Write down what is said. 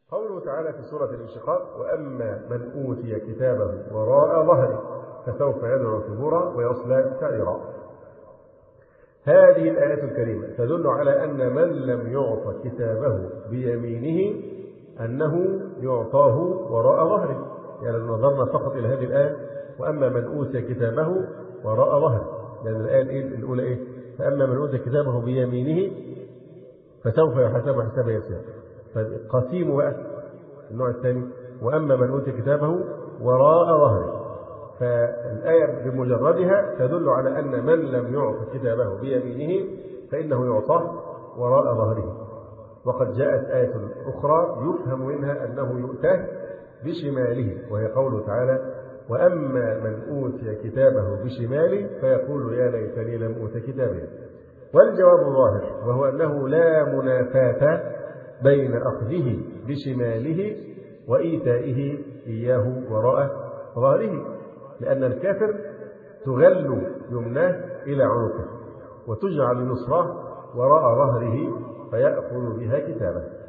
قوله تعالى في سورة الانشقاق: وأما من أوتي كتابه وراء ظهره فسوف يدعو ثبورا ويصلى سعيرا. هذه الآيات الكريمة تدل على أن من لم يعط كتابه بيمينه أنه يعطاه وراء ظهره. يعني لو نظرنا فقط إلى هذه الآية: وأما من أوتي كتابه وراء ظهره، لأن الآية الأولى إيه؟ فأما من أوتي كتابه بيمينه فسوف يحاسب حسابا يسيرا. فقسيم بقى النوع الثاني: وأما من أوتي كتابه وراء ظهره. فالآية بمجردها تدل على أن من لم يعط كتابه بيمينه فإنه يعطاه وراء ظهره. وقد جاءت آية أخرى يفهم منها أنه يؤتاه بشماله، وهي قوله تعالى: وأما من أوتي كتابه بشماله فيقول يا ليتني لم أوت كتابه. والجواب ظاهر، وهو أنه لا منافاة بين أخذه بشماله وإيتائه إياه وراء ظهره، لأن الكافر تغل يمناه إلى عنقه وتجعل نصراه وراء ظهره فيأخذ بها كتابه.